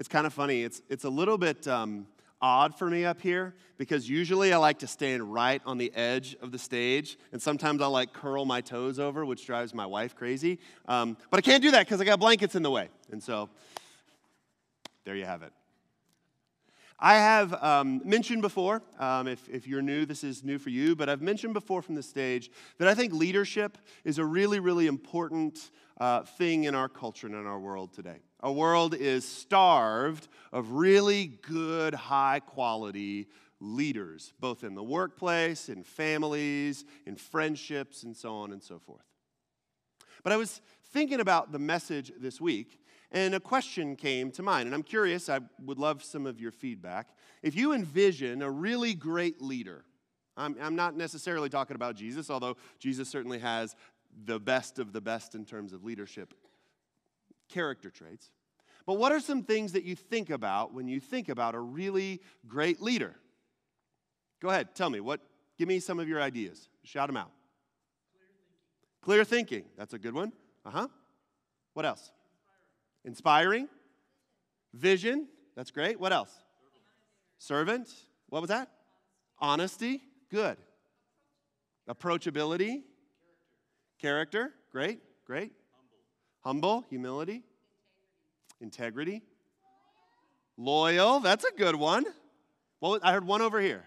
It's kind of funny. It's a little bit odd for me up here because usually I like to stand right on the edge of the stage, and sometimes I like curl my toes over, which drives my wife crazy. But I can't do that because I got blankets in the way, and so there you have it. I have mentioned before, if you're new, this is new for you, but I've mentioned before from the stage that I think leadership is a really, really important thing in our culture and in our world today. Our world is starved of really good, high-quality leaders, both in the workplace, in families, in friendships, and so on and so forth. But I was thinking about the message this week, and a question came to mind, and I'm curious, I would love some of your feedback. If you envision a really great leader, I'm not necessarily talking about Jesus, although Jesus certainly has the best of the best in terms of leadership character traits. But what are some things that you think about when you think about a really great leader? Go ahead, tell me. Give me some of your ideas. Shout them out. Clear thinking. That's a good one. What else? Inspiring. Vision. That's great. What else? Servant. What was that? Honesty. Good. Approachability. Character. Great. Humble. Humility. Integrity. Loyal. That's a good one. I heard one over here.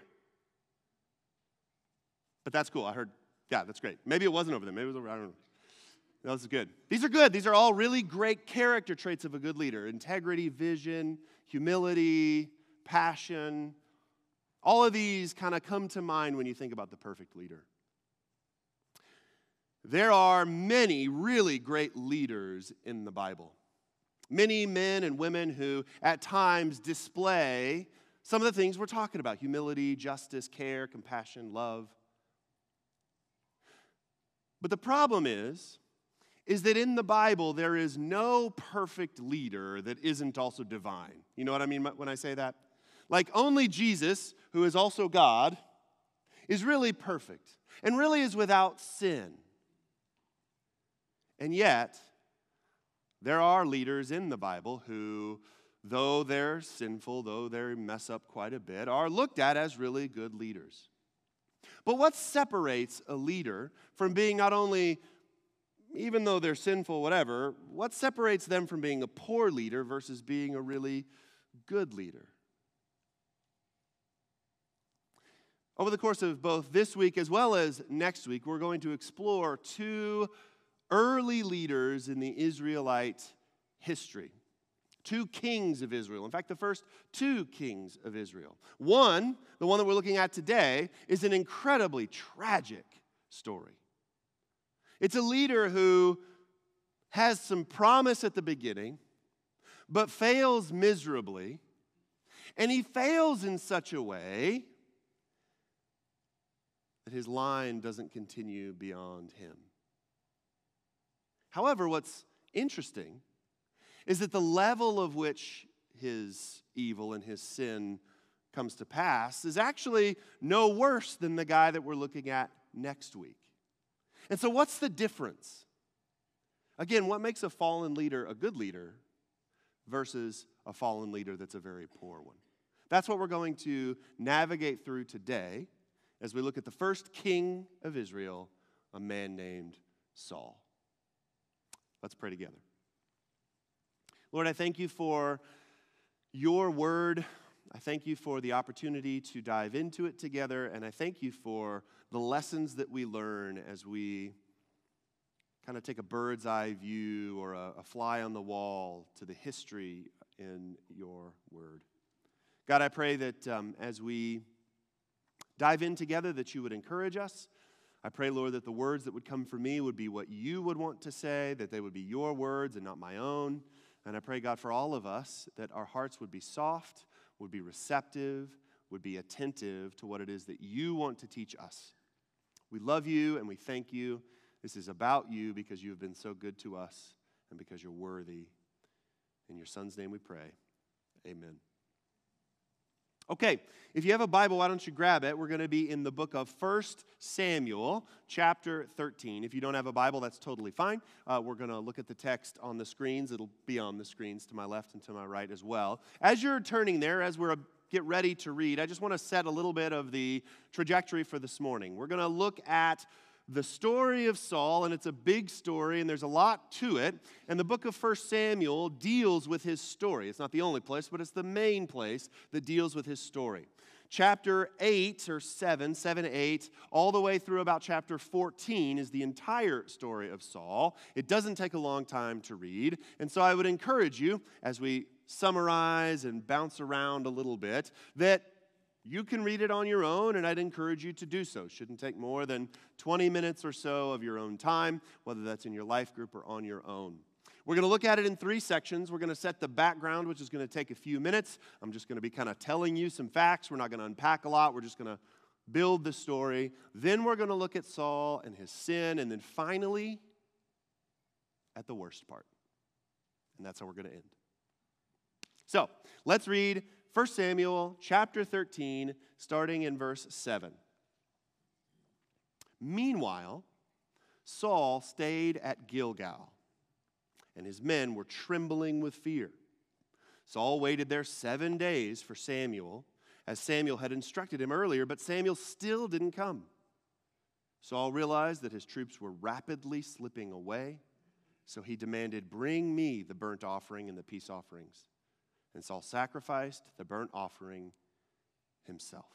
But that's cool. That's great. Maybe it wasn't over there. Maybe it was over, I don't know. That was good. These are good. These are all really great character traits of a good leader. Integrity, vision, humility, passion. All of these kind of come to mind when you think about the perfect leader. There are many really great leaders in the Bible. Many men and women who at times display some of the things we're talking about: humility, justice, care, compassion, love. But the problem is that in the Bible there is no perfect leader that isn't also divine. You know what I mean when I say that? Like only Jesus, who is also God, is really perfect and really is without sin. And yet, there are leaders in the Bible who, though they're sinful, though they mess up quite a bit, are looked at as really good leaders. But what separates a leader from being not only, even though they're sinful, whatever, what separates them from being a poor leader versus being a really good leader? Over the course of both this week as well as next week, we're going to explore two early leaders in the Israelite history. Two kings of Israel. In fact, the first two kings of Israel. One, the one that we're looking at today, is an incredibly tragic story. It's a leader who has some promise at the beginning, but fails miserably. And he fails in such a way that his line doesn't continue beyond him. However, what's interesting is that the level of which his evil and his sin comes to pass is actually no worse than the guy that we're looking at next week. And so what's the difference? Again, what makes a fallen leader a good leader versus a fallen leader that's a very poor one? That's what we're going to navigate through today as we look at the first king of Israel, a man named Saul. Let's pray together. Lord, I thank you for your word. I thank you for the opportunity to dive into it together, and I thank you for the lessons that we learn as we kind of take a bird's eye view or a fly on the wall to the history in your word. God, I pray that as we dive in together, that you would encourage us. I pray, Lord, that the words that would come from me would be what you would want to say, that they would be your words and not my own. And I pray, God, for all of us, that our hearts would be soft, would be receptive, would be attentive to what it is that you want to teach us. We love you and we thank you. This is about you because you have been so good to us and because you're worthy. In your Son's name we pray. Amen. Okay, if you have a Bible, why don't you grab it? We're going to be in the book of 1 Samuel, chapter 13. If you don't have a Bible, that's totally fine. We're going to look at the text on the screens. It'll be on the screens to my left and to my right as well. As you're turning there, as we're get ready to read, I just want to set a little bit of the trajectory for this morning. We're going to look at the story of Saul, and it's a big story, and there's a lot to it. And the book of 1 Samuel deals with his story. It's not the only place, but it's the main place that deals with his story. Chapter 8 or 7, 8, all the way through about chapter 14 is the entire story of Saul. It doesn't take a long time to read. And so I would encourage you, as we summarize and bounce around a little bit, that you can read it on your own, and I'd encourage you to do so. It shouldn't take more than 20 minutes or so of your own time, whether that's in your life group or on your own. We're going to look at it in 3 sections. We're going to set the background, which is going to take a few minutes. I'm just going to be kind of telling you some facts. We're not going to unpack a lot. We're just going to build the story. Then we're going to look at Saul and his sin, and then finally, at the worst part. And that's how we're going to end. So, let's read 1 Samuel chapter 13, starting in verse 7. Meanwhile, Saul stayed at Gilgal, and his men were trembling with fear. Saul waited there 7 days for Samuel, as Samuel had instructed him earlier, but Samuel still didn't come. Saul realized that his troops were rapidly slipping away, so he demanded, "Bring me the burnt offering and the peace offerings." And Saul sacrificed the burnt offering himself.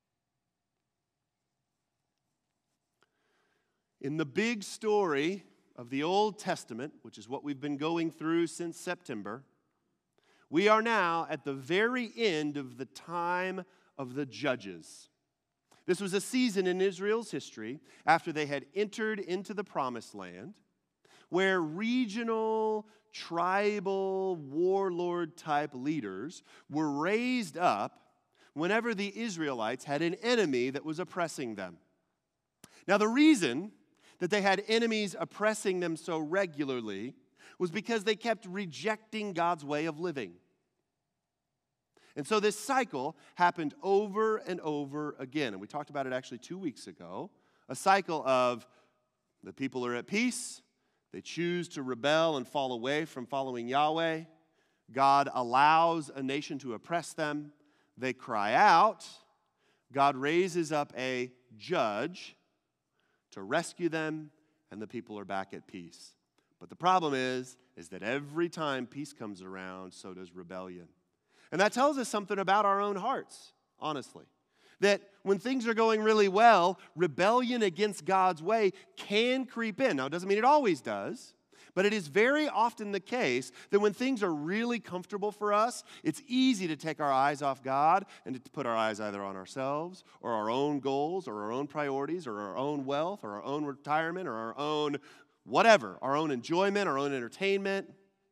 In the big story of the Old Testament, which is what we've been going through since September, we are now at the very end of the time of the Judges. This was a season in Israel's history after they had entered into the Promised Land, where regional, tribal, warlord-type leaders were raised up whenever the Israelites had an enemy that was oppressing them. Now, the reason that they had enemies oppressing them so regularly was because they kept rejecting God's way of living. And so this cycle happened over and over again. And we talked about it actually 2 weeks ago. A cycle of the people are at peace. They choose to rebel and fall away from following Yahweh. God allows a nation to oppress them. They cry out. God raises up a judge to rescue them, and the people are back at peace. But the problem is that every time peace comes around, so does rebellion. And that tells us something about our own hearts, honestly. That when things are going really well, rebellion against God's way can creep in. Now, it doesn't mean it always does, but it is very often the case that when things are really comfortable for us, it's easy to take our eyes off God and to put our eyes either on ourselves or our own goals or our own priorities or our own wealth or our own retirement or our own whatever, our own enjoyment, our own entertainment.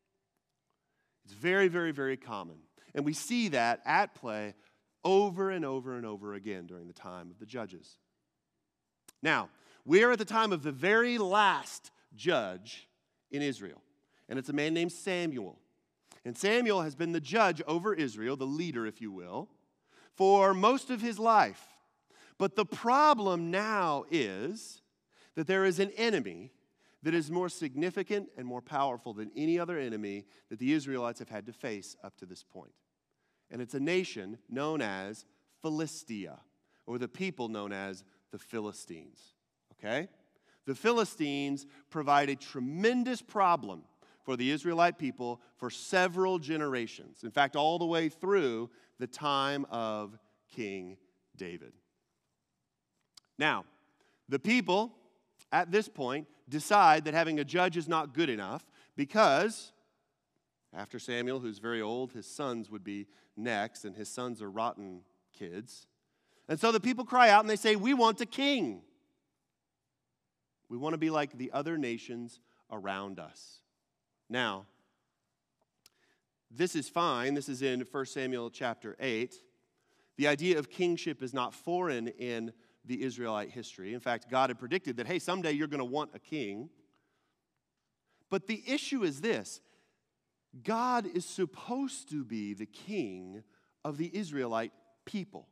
It's very, very, very common. And we see that at play over and over and over again during the time of the judges. Now, we are at the time of the very last judge in Israel, and it's a man named Samuel. And Samuel has been the judge over Israel, the leader, if you will, for most of his life. But the problem now is that there is an enemy that is more significant and more powerful than any other enemy that the Israelites have had to face up to this point. And it's a nation known as Philistia, or the people known as the Philistines, okay? The Philistines provide a tremendous problem for the Israelite people for several generations. In fact, all the way through the time of King David. Now, the people at this point decide that having a judge is not good enough because after Samuel, who's very old, his sons would be next, and his sons are rotten kids. And so the people cry out and they say, "We want a king. We want to be like the other nations around us." Now, this is fine. This is in 1 Samuel chapter 8. The idea of kingship is not foreign in the Israelite history. In fact, God had predicted that, hey, someday you're going to want a king. But the issue is this. God is supposed to be the king of the Israelite people.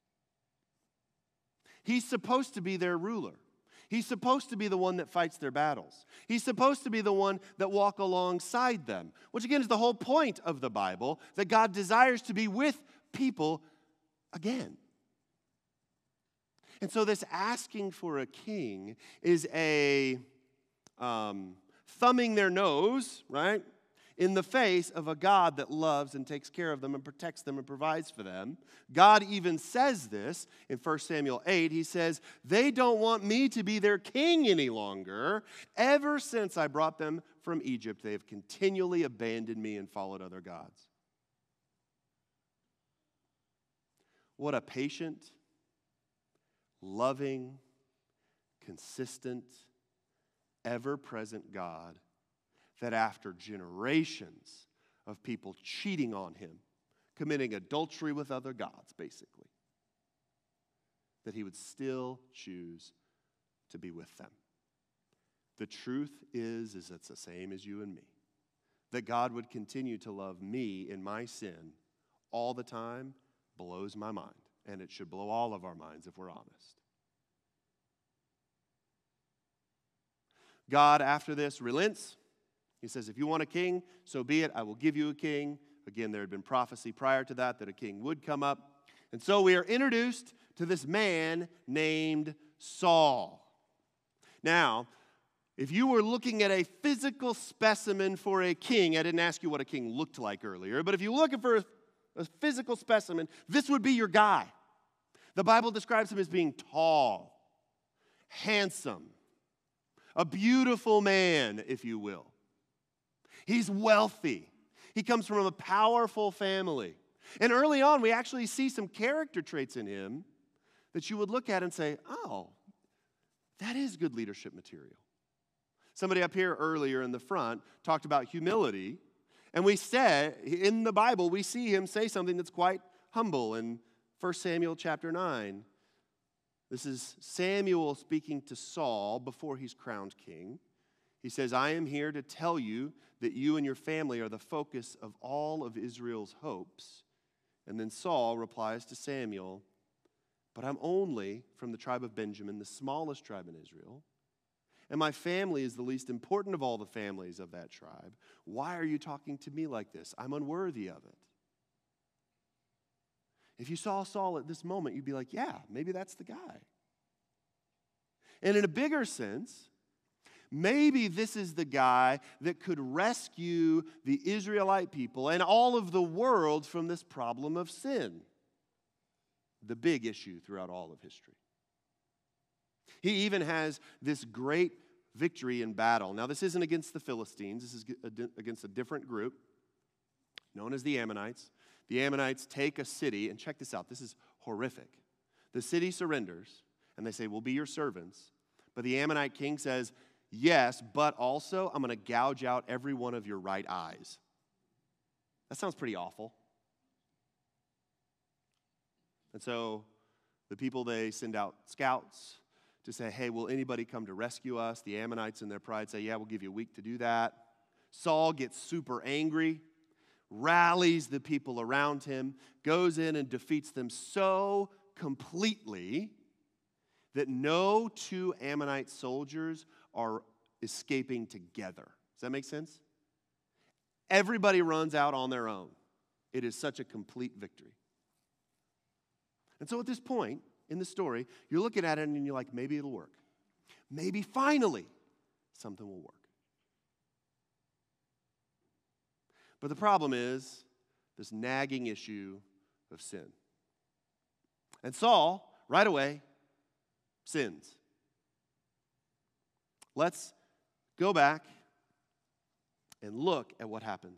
He's supposed to be their ruler. He's supposed to be the one that fights their battles. He's supposed to be the one that walks alongside them, which again is the whole point of the Bible, that God desires to be with people again. And so this asking for a king is a thumbing their nose, right, in the face of a God that loves and takes care of them and protects them and provides for them. God even says this in 1 Samuel 8. He says, they don't want me to be their king any longer. Ever since I brought them from Egypt, they have continually abandoned me and followed other gods. What a patient, loving, consistent, ever-present God, that after generations of people cheating on him, committing adultery with other gods, basically, that he would still choose to be with them. The truth is it's the same as you and me. That God would continue to love me in my sin all the time blows my mind. And it should blow all of our minds if we're honest. God, after this, relents. He says, if you want a king, so be it. I will give you a king. Again, there had been prophecy prior to that a king would come up. And so we are introduced to this man named Saul. Now, if you were looking at a physical specimen for a king, I didn't ask you what a king looked like earlier, but if you were looking for a physical specimen, this would be your guy. The Bible describes him as being tall, handsome, a beautiful man, if you will. He's wealthy. He comes from a powerful family. And early on, we actually see some character traits in him that you would look at and say, oh, that is good leadership material. Somebody up here earlier in the front talked about humility. And we said, in the Bible, we see him say something that's quite humble in 1 Samuel chapter 9. This is Samuel speaking to Saul before he's crowned king. He says, I am here to tell you that you and your family are the focus of all of Israel's hopes. And then Saul replies to Samuel, but I'm only from the tribe of Benjamin, the smallest tribe in Israel. And my family is the least important of all the families of that tribe. Why are you talking to me like this? I'm unworthy of it. If you saw Saul at this moment, you'd be like, yeah, maybe that's the guy. And in a bigger sense, maybe this is the guy that could rescue the Israelite people and all of the world from this problem of sin, the big issue throughout all of history. He even has this great victory in battle. Now, this isn't against the Philistines. This is against a different group known as the Ammonites. The Ammonites take a city, and check this out. This is horrific. The city surrenders, and they say, we'll be your servants. But the Ammonite king says, yes, but also I'm going to gouge out every one of your right eyes. That sounds pretty awful. And so the people, they send out scouts to say, hey, will anybody come to rescue us? The Ammonites in their pride say, yeah, we'll give you a week to do that. Saul gets super angry, rallies the people around him, goes in and defeats them so completely that no two Ammonite soldiers are escaping together. Does that make sense? Everybody runs out on their own. It is such a complete victory. And so at this point in the story, you're looking at it and you're like, maybe it'll work. Maybe finally something will work. But the problem is this nagging issue of sin. And Saul, right away, sins. Let's go back and look at what happens.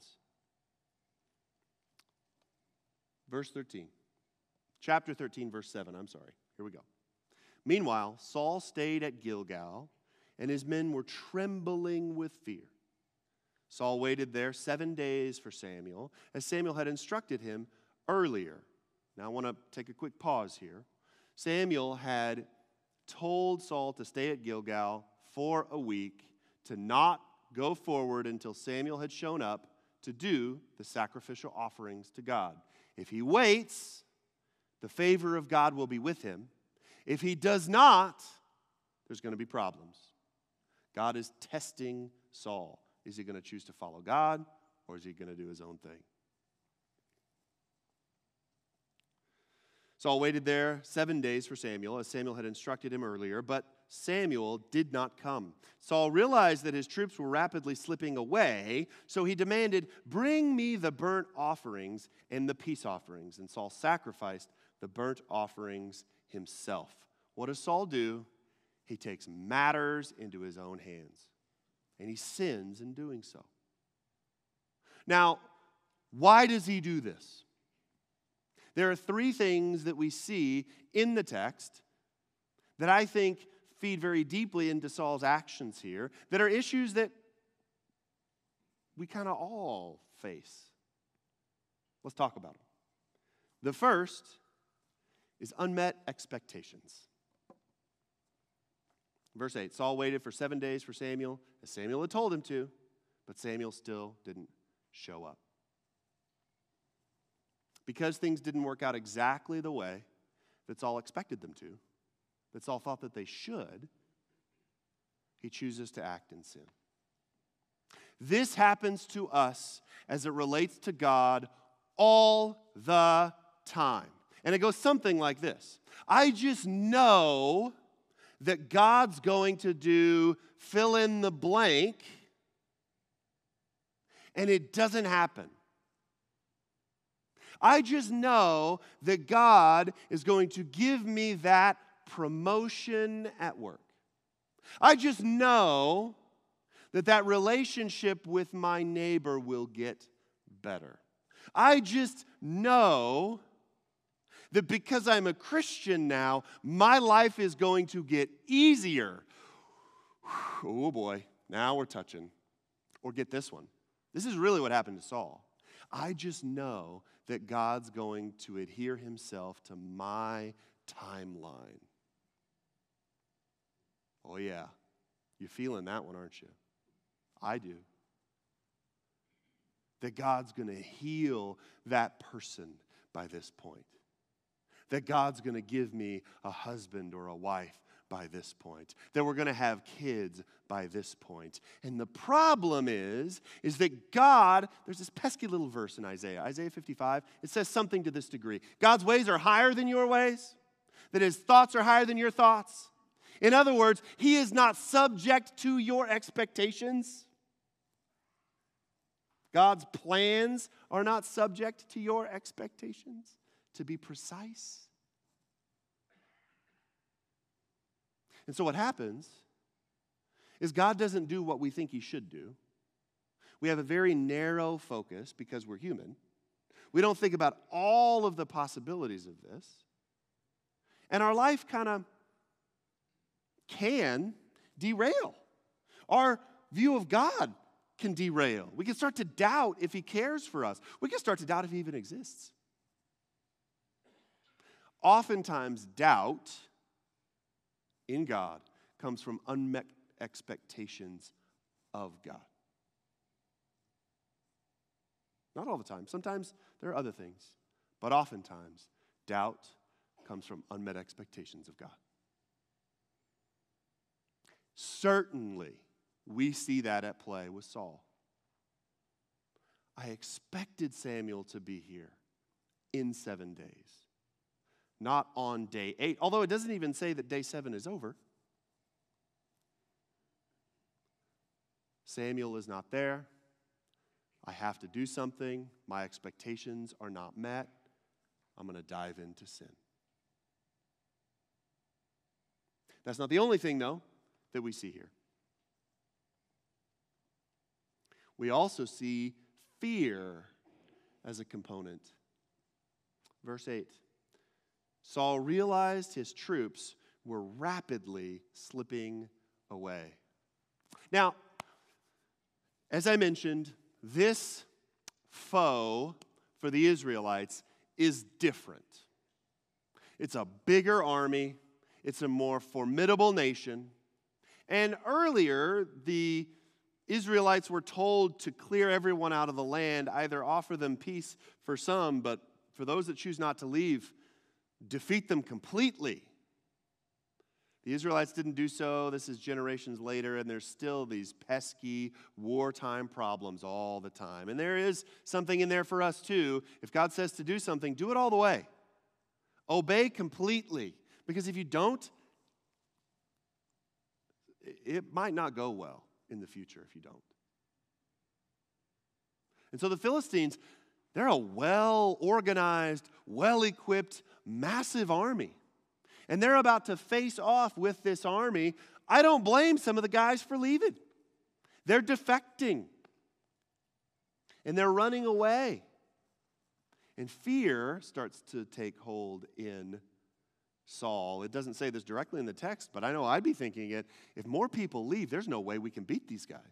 Verse 13. Chapter 13, verse 7. I'm sorry. Here we go. Meanwhile, Saul stayed at Gilgal, and his men were trembling with fear. Saul waited there 7 days for Samuel, as Samuel had instructed him earlier. Now, I want to take a quick pause here. Samuel had told Saul to stay at Gilgal for a week, to not go forward until Samuel had shown up to do the sacrificial offerings to God. If he waits, the favor of God will be with him. If he does not, there's going to be problems. God is testing Saul. Is he going to choose to follow God, or is he going to do his own thing? Saul waited there 7 days for Samuel, as Samuel had instructed him earlier, but Samuel did not come. Saul realized that his troops were rapidly slipping away, so he demanded, "Bring me the burnt offerings and the peace offerings." And Saul sacrificed the burnt offerings himself. What does Saul do? He takes matters into his own hands, and he sins in doing so. Now, why does he do this? There are three things that we see in the text that I think feed very deeply into Saul's actions here, that are issues that we kind of all face. Let's talk about them. The first is unmet expectations. Verse 8, Saul waited for 7 days for Samuel, as Samuel had told him to, but Samuel still didn't show up. Because things didn't work out exactly the way that Saul expected them to, that Saul thought that they should, he chooses to act in sin. This happens to us as it relates to God all the time. And it goes something like this. I just know that God's going to do fill in the blank, and it doesn't happen. I just know that God is going to give me that promotion at work. I just know that that relationship with my neighbor will get better. I just know that because I'm a Christian now, my life is going to get easier. Oh boy, now we're touching. Or get this one. This is really what happened to Saul. I just know that God's going to adhere himself to my timeline. Oh yeah, you're feeling that one, aren't you? I do. That God's going to heal that person by this point. That God's going to give me a husband or a wife by this point. That we're going to have kids by this point. And the problem is that God, there's this pesky little verse in Isaiah 55, it says something to this degree. God's ways are higher than your ways, that his thoughts are higher than your thoughts. In other words, he is not subject to your expectations. God's plans are not subject to your expectations, to be precise. And so what happens is God doesn't do what we think he should do. We have a very narrow focus because we're human. We don't think about all of the possibilities of this. And our life kind of can derail. Our view of God can derail. We can start to doubt if he cares for us. We can start to doubt if he even exists. Oftentimes, doubt in God comes from unmet expectations of God. Not all the time. Sometimes there are other things. But oftentimes, doubt comes from unmet expectations of God. Certainly, we see that at play with Saul. I expected Samuel to be here in 7 days. Not on day 8, although it doesn't even say that day 7 is over. Samuel is not there. I have to do something. My expectations are not met. I'm going to dive into sin. That's not the only thing, though, that we see here. We also see fear as a component. Verse 8. Saul realized his troops were rapidly slipping away. Now, as I mentioned, this foe for the Israelites is different. It's a bigger army. It's a more formidable nation. And earlier, the Israelites were told to clear everyone out of the land, either offer them peace for some, but for those that choose not to leave, defeat them completely. The Israelites didn't do so. This is generations later, and there's still these pesky wartime problems all the time. And there is something in there for us too. If God says to do something, do it all the way. Obey completely. Because if you don't, it might not go well in the future if you don't. And so the Philistines, they're a well-organized, well-equipped, massive army. And they're about to face off with this army. I don't blame some of the guys for leaving. They're defecting. And they're running away. And fear starts to take hold in Saul. It doesn't say this directly in the text, but I know I'd be thinking it. If more people leave, there's no way we can beat these guys.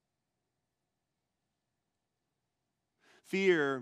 Fear,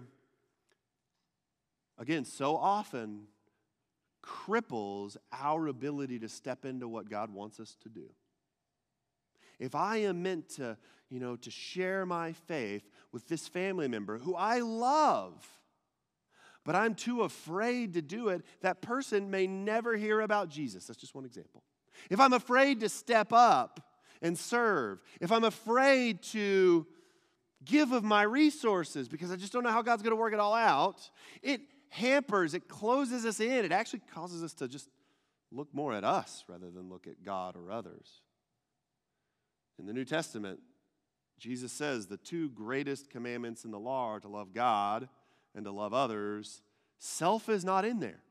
again, so often cripples our ability to step into what God wants us to do. If I am meant to, to share my faith with this family member who I love, but I'm too afraid to do it, that person may never hear about Jesus. That's just one example. If I'm afraid to step up and serve, if I'm afraid to give of my resources because I just don't know how God's going to work it all out, it hampers, it closes us in. It actually causes us to just look more at us rather than look at God or others. In the New Testament, Jesus says the two greatest commandments in the law are to love God and to love others. Self is not in there.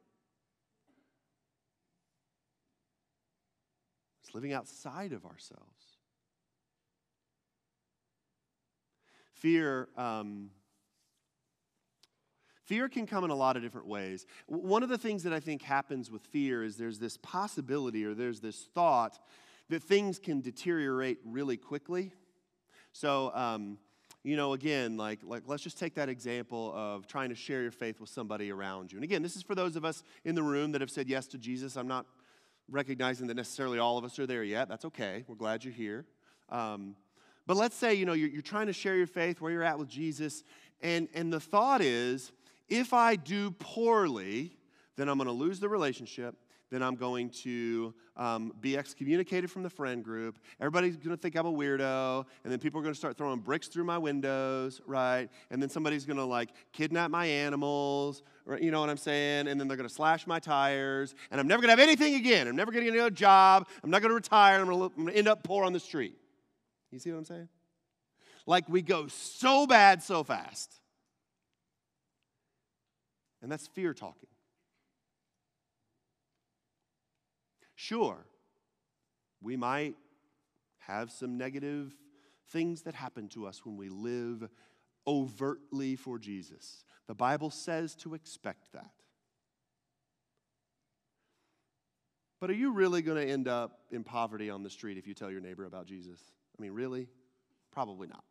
It's living outside of ourselves. Fear can come in a lot of different ways. One of the things that I think happens with fear is there's this possibility or there's this thought that things can deteriorate really quickly. So, again, like let's just take that example of trying to share your faith with somebody around you. And again, this is for those of us in the room that have said yes to Jesus. I'm not recognizing that necessarily all of us are there yet. That's okay. We're glad you're here. But let's say, you're trying to share your faith where you're at with Jesus, and the thought is, if I do poorly, then I'm going to lose the relationship. Then I'm going to be excommunicated from the friend group. Everybody's going to think I'm a weirdo. And then people are going to start throwing bricks through my windows, right? And then somebody's going to, kidnap my animals, or, you know what I'm saying? And then they're going to slash my tires. And I'm never going to have anything again. I'm never going to get another job. I'm not going to retire. I'm going to end up poor on the street. You see what I'm saying? We go so bad so fast. And that's fear talking. Sure, we might have some negative things that happen to us when we live overtly for Jesus. The Bible says to expect that. But are you really going to end up in poverty on the street if you tell your neighbor about Jesus? I mean, really? Probably not.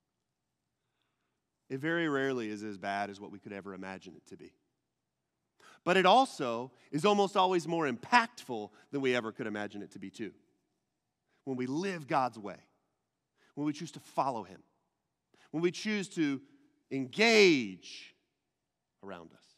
It very rarely is as bad as what we could ever imagine it to be. But it also is almost always more impactful than we ever could imagine it to be too. When we live God's way, when we choose to follow Him, when we choose to engage around us.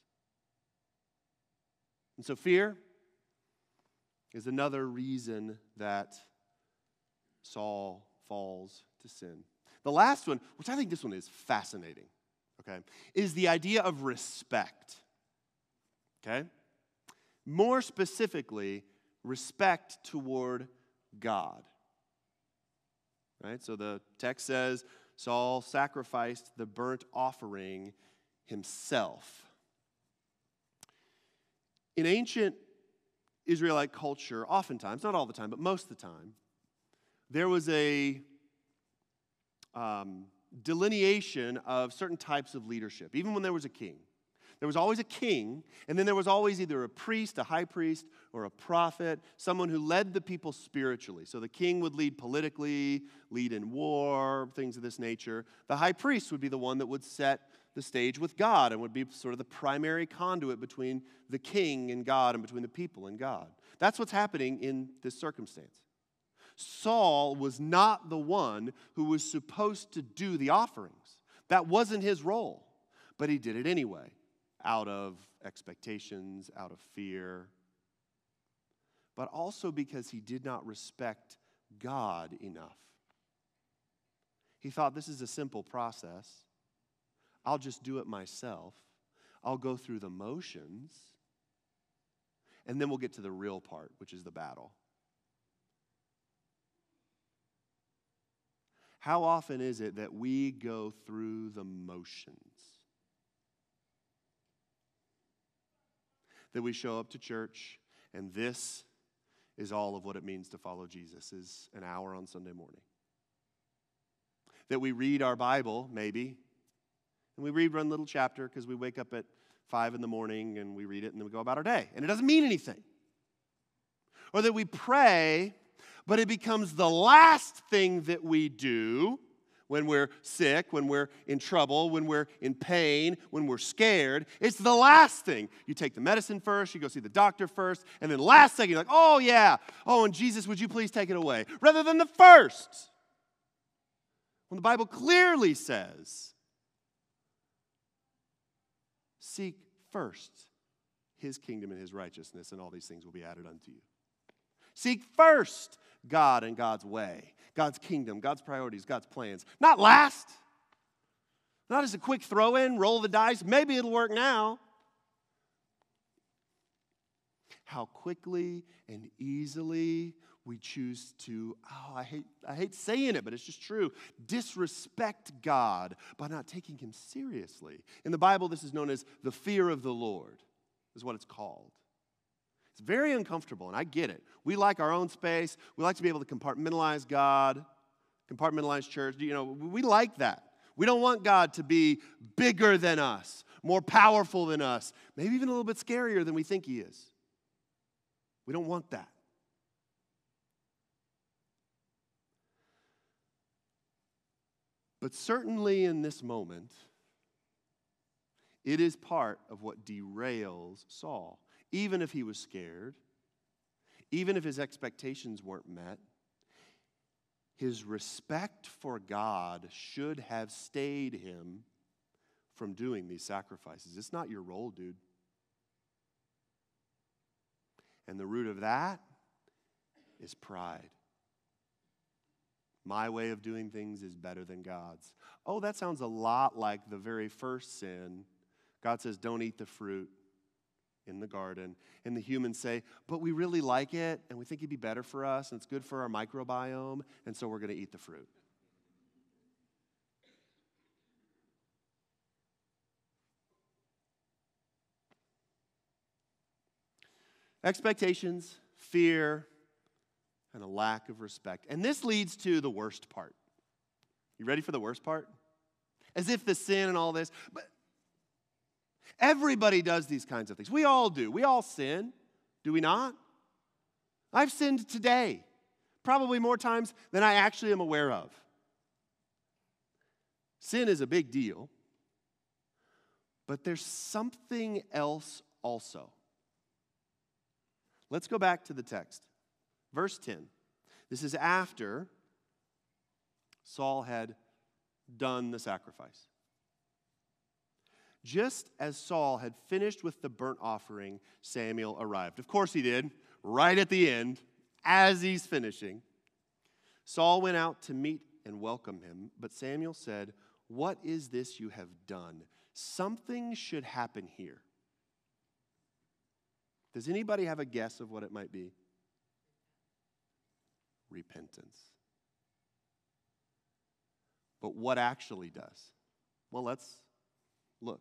And so fear is another reason that Saul falls to sin. The last one, which I think this one is fascinating, okay, is the idea of respect. Okay? More specifically, respect toward God. Right? So the text says Saul sacrificed the burnt offering himself. In ancient Israelite culture, oftentimes, not all the time, but most of the time, there was a delineation of certain types of leadership, even when there was a king. There was always a king, and then there was always either a priest, a high priest, or a prophet, someone who led the people spiritually. So the king would lead politically, lead in war, things of this nature. The high priest would be the one that would set the stage with God and would be sort of the primary conduit between the king and God and between the people and God. That's what's happening in this circumstance. Saul was not the one who was supposed to do the offerings. That wasn't his role, but he did it anyway. out of expectations, out of fear, but also because he did not respect God enough. He thought, this is a simple process. I'll just do it myself. I'll go through the motions, and then we'll get to the real part, which is the battle. How often is it that we go through the motions? That we show up to church, and this is all of what it means to follow Jesus, is an hour on Sunday morning. That we read our Bible, maybe, and we read one little chapter because we wake up at 5 in the morning and we read it and then we go about our day, and it doesn't mean anything. Or that we pray, but it becomes the last thing that we do when we're sick, when we're in trouble, when we're in pain, when we're scared. It's the last thing. You take the medicine first, you go see the doctor first, and then last second you're like, oh yeah, oh, and Jesus, would you please take it away? Rather than the first. When the Bible clearly says, seek first his kingdom and his righteousness, and all these things will be added unto you. Seek first God and God's way, God's kingdom, God's priorities, God's plans. Not last. Not as a quick throw in, roll the dice, maybe it'll work now. How quickly and easily we choose to, I hate saying it, but it's just true, disrespect God by not taking him seriously. In the Bible, this is known as the fear of the Lord, is what it's called. It's very uncomfortable, and I get it. We like our own space. We like to be able to compartmentalize God, compartmentalize church. You know, we like that. We don't want God to be bigger than us, more powerful than us, maybe even a little bit scarier than we think he is. We don't want that. But certainly in this moment, it is part of what derails Saul. Even if he was scared, even if his expectations weren't met, his respect for God should have stayed him from doing these sacrifices. It's not your role, dude. And the root of that is pride. My way of doing things is better than God's. Oh, that sounds a lot like the very first sin. God says, don't eat the fruit in the garden. And the humans say, but we really like it, and we think it'd be better for us, and it's good for our microbiome, and so we're going to eat the fruit. Expectations, fear, and a lack of respect. And this leads to the worst part. You ready for the worst part? As if the sin and all this, but everybody does these kinds of things. We all do. We all sin, do we not? I've sinned today, probably more times than I actually am aware of. Sin is a big deal, but there's something else also. Let's go back to the text. Verse 10. This is after Saul had done the sacrifice. Just as Saul had finished with the burnt offering, Samuel arrived. Of course he did, right at the end, as he's finishing. Saul went out to meet and welcome him, but Samuel said, "What is this you have done? Something should happen here." Does anybody have a guess of what it might be? Repentance. But what actually does? Well, let's look.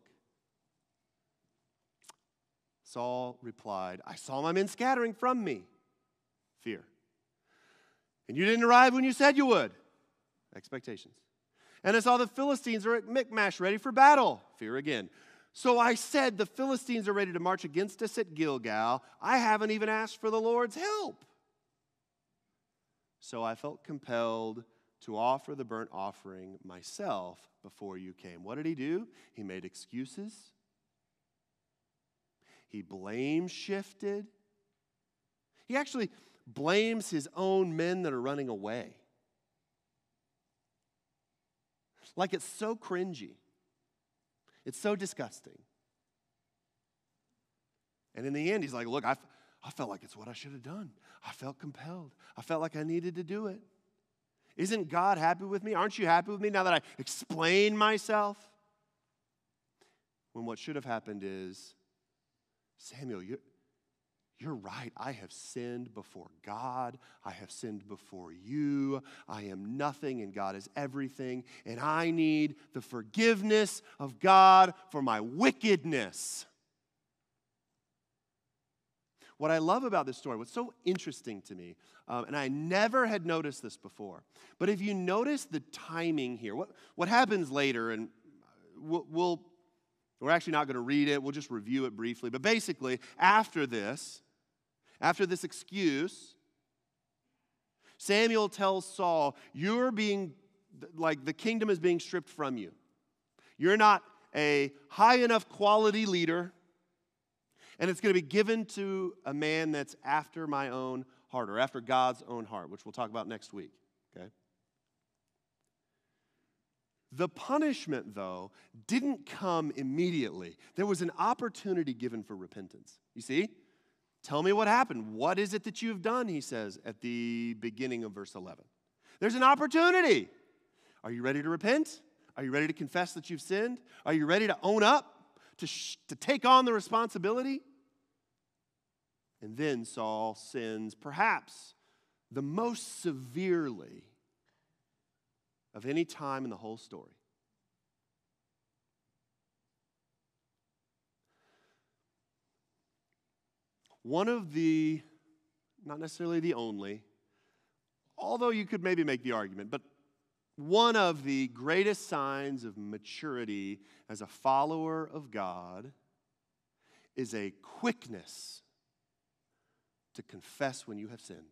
Saul replied, "I saw my men scattering from me." Fear. "And you didn't arrive when you said you would." Expectations. "And I saw the Philistines are at Michmash ready for battle." Fear again. "So I said, the Philistines are ready to march against us at Gilgal. I haven't even asked for the Lord's help. So I felt compelled to offer the burnt offering myself before you came." What did he do? He made excuses. He blame shifted. He actually blames his own men that are running away. Like it's so cringy. It's so disgusting. And in the end, he's like, look, I felt like it's what I should have done. I felt compelled. I felt like I needed to do it. Isn't God happy with me? Aren't you happy with me now that I explain myself? When what should have happened is, Samuel, you're right. I have sinned before God. I have sinned before you. I am nothing and God is everything. And I need the forgiveness of God for my wickedness. What I love about this story, what's so interesting to me, and I never had noticed this before, but if you notice the timing here, what happens later, and we're actually not going to read it, we'll just review it briefly, but basically, after this excuse, Samuel tells Saul, you're being, like, the kingdom is being stripped from you. You're not a high enough quality leader, and it's going to be given to a man that's after my own heart, or after God's own heart, which we'll talk about next week, okay? The punishment, though, didn't come immediately. There was an opportunity given for repentance. You see? Tell me what happened. What is it that you've done, he says at the beginning of verse 11. There's an opportunity. Are you ready to repent? Are you ready to confess that you've sinned? Are you ready to own up, to take on the responsibility? And then Saul sins perhaps the most severely of any time in the whole story. One of the, not necessarily the only, although you could maybe make the argument, but one of the greatest signs of maturity as a follower of God is a quickness to confess when you have sinned.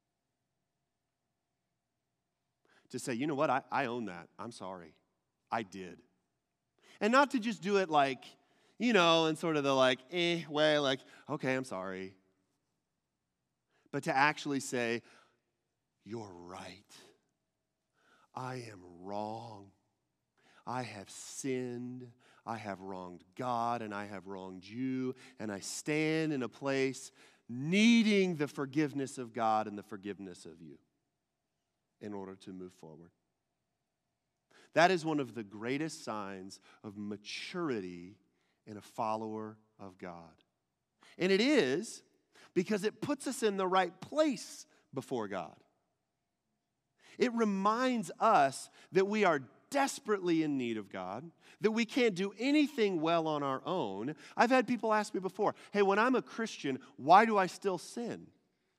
To say, you know what, I own that. I'm sorry. I did. And not to just do it like, you know, in sort of the like, way, like, okay, I'm sorry. But to actually say, you're right. I am wrong. I have sinned. I have wronged God and I have wronged you. And I stand in a place needing the forgiveness of God and the forgiveness of you in order to move forward. That is one of the greatest signs of maturity in a follower of God. And it is because it puts us in the right place before God. It reminds us that we are desperately in need of God, that we can't do anything well on our own. I've had people ask me before, hey, when I'm a Christian, why do I still sin?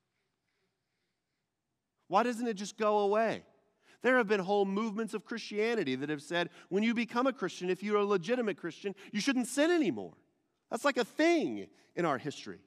Why doesn't it just go away? There have been whole movements of Christianity that have said, when you become a Christian, if you're a legitimate Christian, you shouldn't sin anymore. That's like a thing in our history.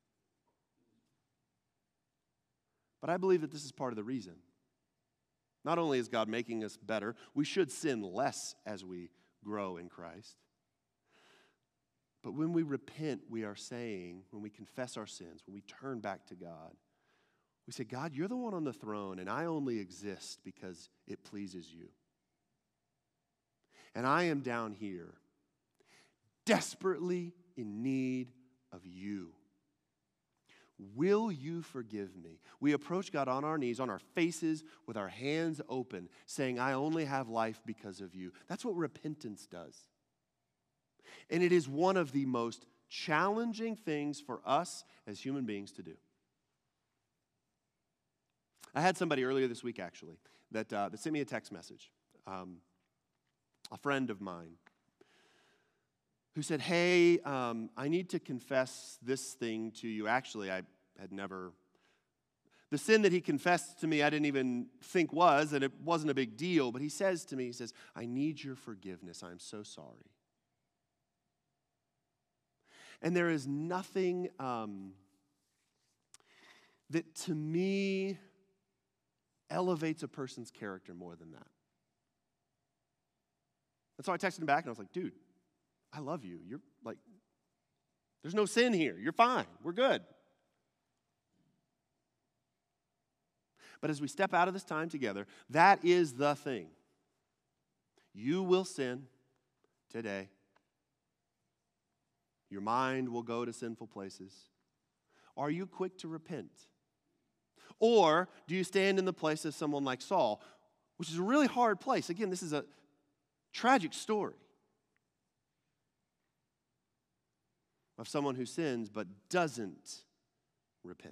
But I believe that this is part of the reason. Not only is God making us better, we should sin less as we grow in Christ. But when we repent, we are saying, when we confess our sins, when we turn back to God, we say, God, you're the one on the throne, and I only exist because it pleases you. And I am down here, desperately in need of you. Will you forgive me? We approach God on our knees, on our faces, with our hands open, saying, I only have life because of you. That's what repentance does. And it is one of the most challenging things for us as human beings to do. I had somebody earlier this week, actually, that sent me a text message, a friend of mine, who said, hey, I need to confess this thing to you. Actually, I had never, the sin that he confessed to me, I didn't even think was, and it wasn't a big deal, but he says to me, he says, I need your forgiveness. I'm so sorry. And there is nothing that to me elevates a person's character more than that. And so I texted him back and I was like, dude, I love you. You're like, there's no sin here. You're fine. We're good. But as we step out of this time together, that is the thing. You will sin today. Your mind will go to sinful places. Are you quick to repent? Or do you stand in the place of someone like Saul, which is a really hard place? Again, this is a tragic story of someone who sins but doesn't repent.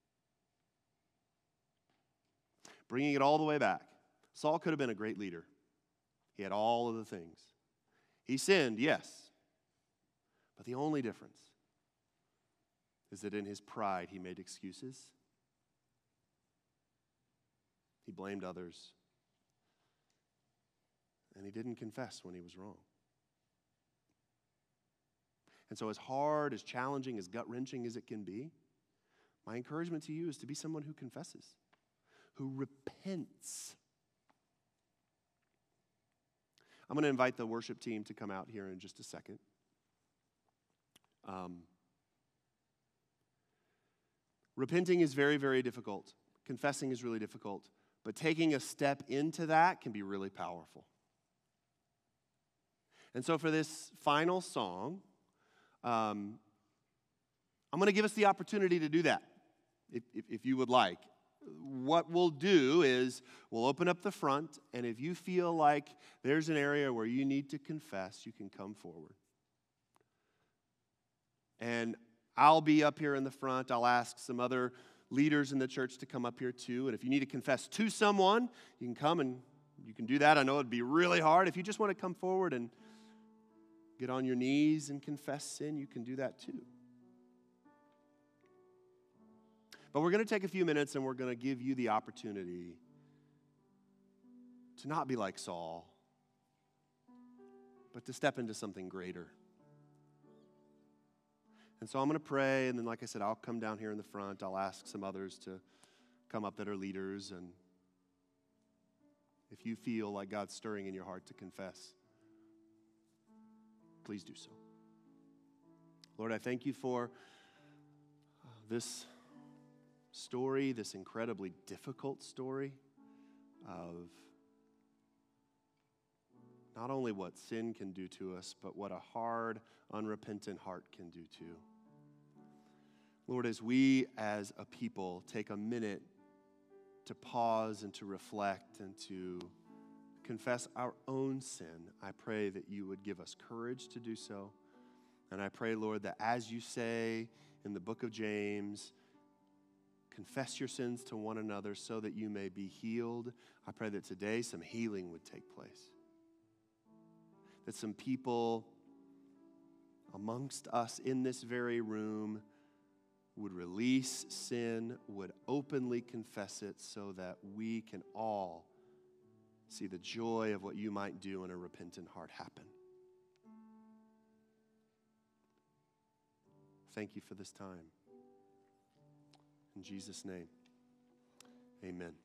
Bringing it all the way back, Saul could have been a great leader. He had all of the things. He sinned, yes. But the only difference is that in his pride, he made excuses. He blamed others. And he didn't confess when he was wrong. And so as hard, as challenging, as gut-wrenching as it can be, my encouragement to you is to be someone who confesses, who repents. I'm going to invite the worship team to come out here in just a second. Repenting is very, very difficult. Confessing is really difficult. But taking a step into that can be really powerful. And so for this final song, I'm going to give us the opportunity to do that, if you would like. What we'll do is we'll open up the front, and if you feel like there's an area where you need to confess, you can come forward. And I'll be up here in the front. I'll ask some other leaders in the church to come up here too. And if you need to confess to someone, you can come and you can do that. I know it'd be really hard. If you just want to come forward and get on your knees and confess sin, you can do that too. But we're going to take a few minutes and we're going to give you the opportunity to not be like Saul, but to step into something greater. And so I'm going to pray, and then like I said, I'll come down here in the front. I'll ask some others to come up that are leaders. And if you feel like God's stirring in your heart to confess, please do so. Lord, I thank you for this story, this incredibly difficult story of not only what sin can do to us, but what a hard, unrepentant heart can do too. Lord, as we as a people take a minute to pause and to reflect and to confess our own sin, I pray that you would give us courage to do so. And I pray, Lord, that as you say in the book of James, confess your sins to one another so that you may be healed. I pray that today some healing would take place. That some people amongst us in this very room would release sin, would openly confess it so that we can all see the joy of what you might do in a repentant heart happen. Thank you for this time. In Jesus' name, amen.